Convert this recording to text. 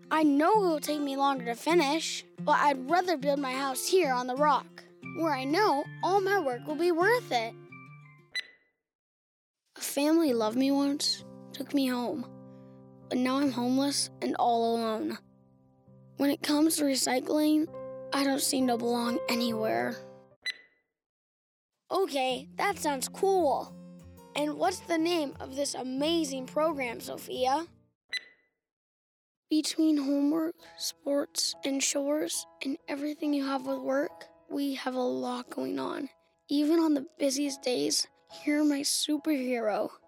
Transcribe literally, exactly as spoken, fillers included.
I know it will take me longer to finish, but I'd rather build my house here on the rock, where I know all my work will be worth it. A family loved me once, took me home, but now I'm homeless and all alone. When it comes to recycling, I don't seem to belong anywhere. Okay, that sounds cool. And what's the name of this amazing program, Sophia? Between homework, sports, and chores, and everything you have with work, we have a lot going on. Even on the busiest days, you're my superhero.